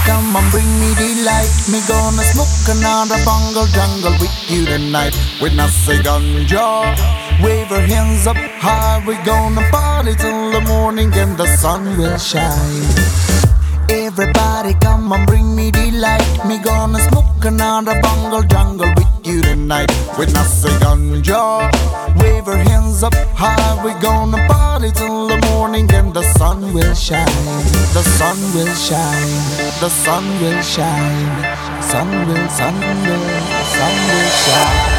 come on, bring me delight. Me gonna smoke another bungle jungle with you tonight. When I say ganja, wave our hands up high. We gonna party till the morning and the sun will shine. Everybody come on, bring me delight. Me gonna smoke another bungle jungle with you tonight. When I say ganja, wave our hands up high. We gonna party till the morning and the sun will shine. The sun will shine. The sun will shine. Sun will, sun will, sun will shine.